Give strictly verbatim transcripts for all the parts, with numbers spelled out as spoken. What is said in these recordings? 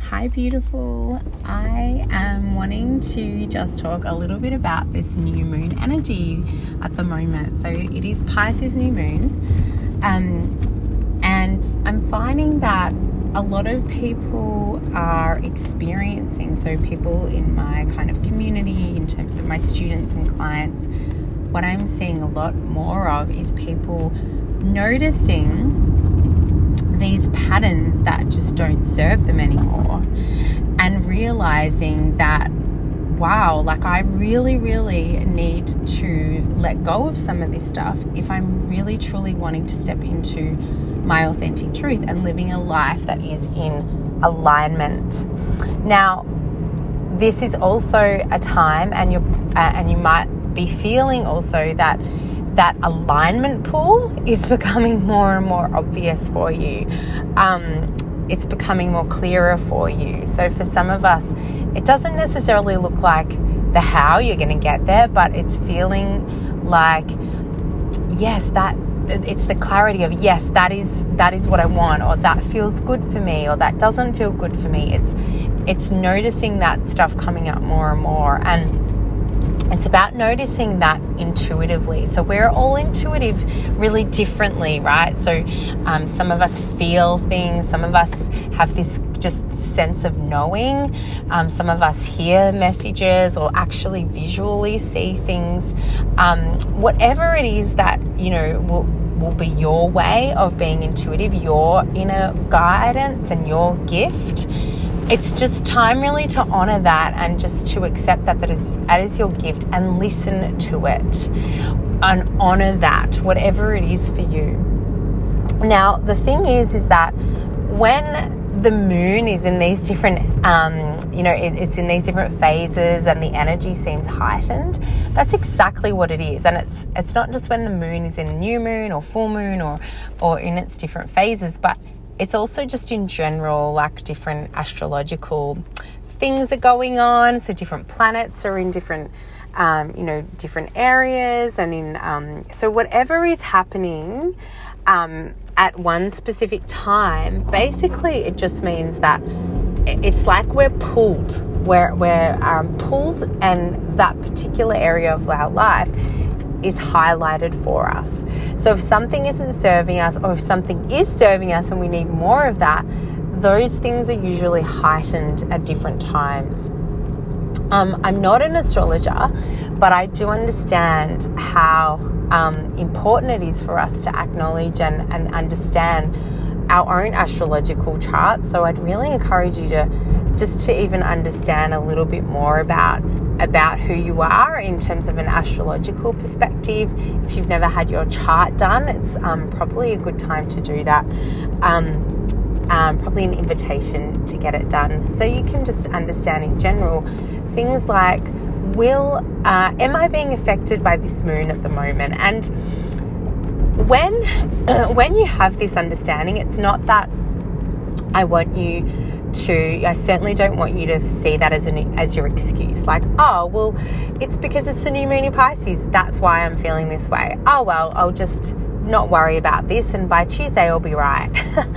Hi beautiful, I am wanting to just talk a little bit about this new moon energy at the moment. So it is Pisces new moon, um, and I'm finding that a lot of people are experiencing, so people in my kind of community, in terms of my students and clients, what I'm seeing a lot more of is people noticing these patterns that just don't serve them anymore, and realizing that, wow, like I really, really need to let go of some of this stuff if I'm really, truly wanting to step into my authentic truth and living a life that is in alignment. Now, this is also a time, and you uh, and you might be feeling also that that alignment pull is becoming more and more obvious for you. Um, it's becoming more clearer for you. So for some of us, it doesn't necessarily look like the how you're going to get there, but it's feeling like, yes, that it's the clarity of, yes, that is that is what I want, or that feels good for me, or that doesn't feel good for me. It's it's noticing that stuff coming up more and more, and it's about noticing that intuitively. So we're all intuitive really differently, right? So um, some of us feel things, some of us have this just sense of knowing, um, some of us hear messages or actually visually see things. Um, whatever it is that, you know, will will be your way of being intuitive, your inner guidance and your gift. It's just time really to honor that, and just to accept that that is, that is your gift, and listen to it and honor that, whatever it is for you. Now, the thing is, is that when the moon is in these different, um, you know, it, it's in these different phases and the energy seems heightened, that's exactly what it is. And it's it's not just when the moon is in new moon or full moon or or in its different phases, but it's also just in general, like different astrological things are going on. So different planets are in different, um, you know, different areas. And in, um, so whatever is happening um, at one specific time, basically it just means that it's like we're pulled, we're, we're um, pulled, and that particular area of our life is highlighted for us. So if something isn't serving us, or if something is serving us and we need more of that, those things are usually heightened at different times. Um, I'm not an astrologer, but I do understand how um, important it is for us to acknowledge and, and understand our own astrological charts. So I'd really encourage you to just to even understand a little bit more about about who you are in terms of an astrological perspective. If you've never had your chart done, it's um, probably a good time to do that. Um, um, probably an invitation to get it done, so you can just understand in general things like, will uh, am I being affected by this moon at the moment? And when when you have this understanding, it's not that I want you to, I certainly don't want you to see that as an as your excuse, like, oh, well, it's because it's the new moon in Pisces, that's why I'm feeling this way. Oh, well, I'll just not worry about this, and by Tuesday I'll be right.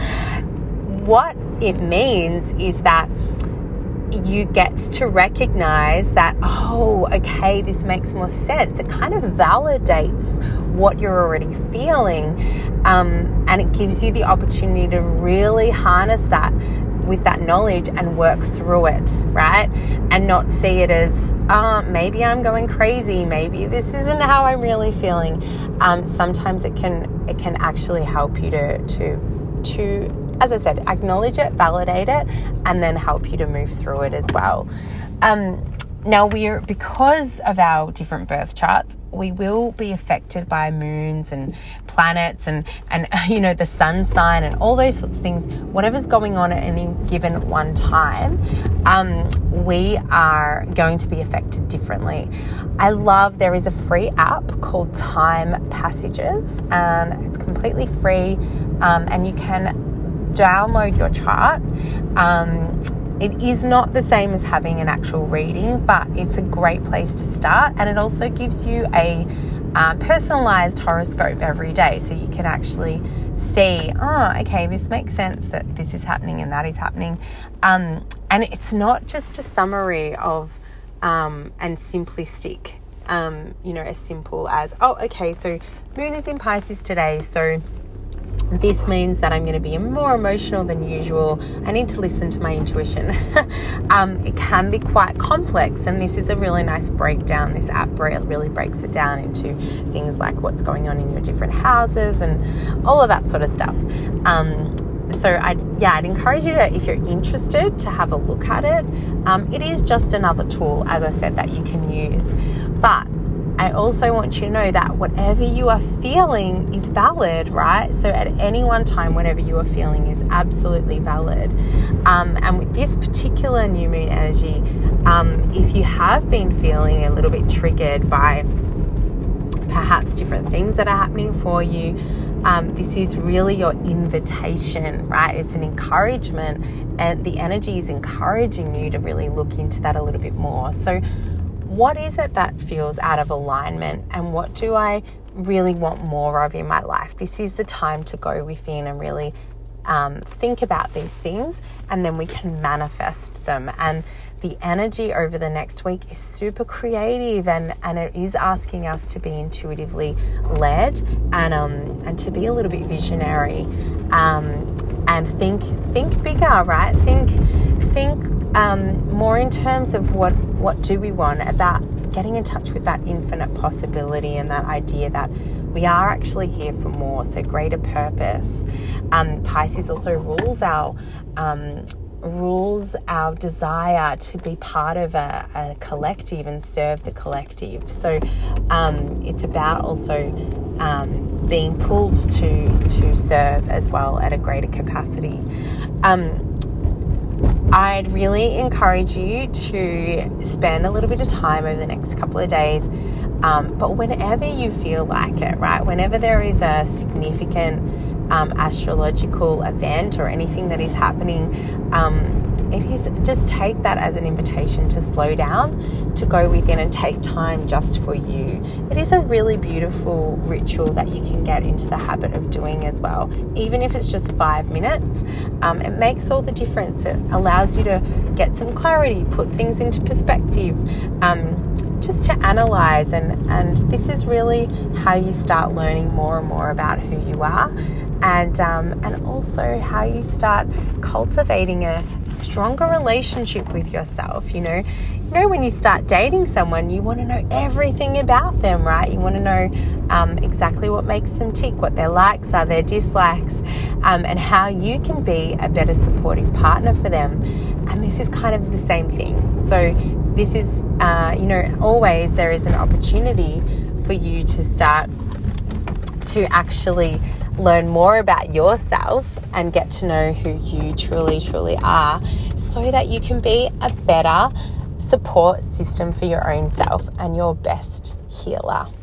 What it means is that you get to recognize that, oh, okay, this makes more sense. It kind of validates what you're already feeling, um, and it gives you the opportunity to really harness that with that knowledge and work through it, right? And not see it as, oh, maybe I'm going crazy, maybe this isn't how I'm really feeling. Um, sometimes it can it can actually help you to to to as I said, acknowledge it, validate it, and then help you to move through it as well. Um, now, we're because of our different birth charts, we will be affected by moons and planets and, and you know, the sun sign and all those sorts of things. Whatever's going on at any given one time, um, we are going to be affected differently. I love, there is a free app called Time Passages, and it's completely free, um, and you can download your chart. Um, it is not the same as having an actual reading, but it's a great place to start, and it also gives you a um, personalized horoscope every day, so you can actually see, oh, okay, this makes sense that this is happening and that is happening. Um, and it's not just a summary of um, and simplistic, um, you know, as simple as, oh, okay, so moon is in Pisces today, so this means that I'm going to be more emotional than usual. I need to listen to my intuition. um, it can be quite complex, and this is a really nice breakdown. This app really breaks it down into things like what's going on in your different houses and all of that sort of stuff. Um, so I, yeah, I'd encourage you to, if you're interested, to have a look at it. Um, it is just another tool, as I said, that you can use. But I also want you to know that whatever you are feeling is valid, right? So at any one time, whatever you are feeling is absolutely valid. Um, and with this particular new moon energy, um, if you have been feeling a little bit triggered by perhaps different things that are happening for you, um, this is really your invitation, right? It's an encouragement, and the energy is encouraging you to really look into that a little bit more. So what is it that feels out of alignment, and what do I really want more of in my life? This is the time to go within and really um, think about these things, and then we can manifest them. And the energy over the next week is super creative, and, and it is asking us to be intuitively led and um, and to be a little bit visionary, um, and think think bigger, right? Think think um, more in terms of what what do we want, about getting in touch with that infinite possibility and that idea that we are actually here for more, so greater purpose. Um, Pisces also rules our um, rules our desire to be part of a, a collective and serve the collective. So um, it's about also um, being pulled to to serve as well at a greater capacity. Um, I'd really encourage you to spend a little bit of time over the next couple of days, um, but whenever you feel like it, right? Whenever there is a significant um, astrological event or anything that is happening, um, it is just take that as an invitation to slow down, to go within and take time just for you. It is a really beautiful ritual that you can get into the habit of doing as well. Even if it's just five minutes, um, it makes all the difference. It allows you to get some clarity, put things into perspective, um, just to analyze. And, and this is really how you start learning more and more about who you are. And um, and also how you start cultivating a stronger relationship with yourself. You know, you know when you start dating someone, you want to know everything about them, right? You want to know um, exactly what makes them tick, what their likes are, their dislikes, um, and how you can be a better supportive partner for them. And this is kind of the same thing. So this is, uh, you know, always there is an opportunity for you to start to actually learn more about yourself and get to know who you truly, truly are, so that you can be a better support system for your own self and your best healer.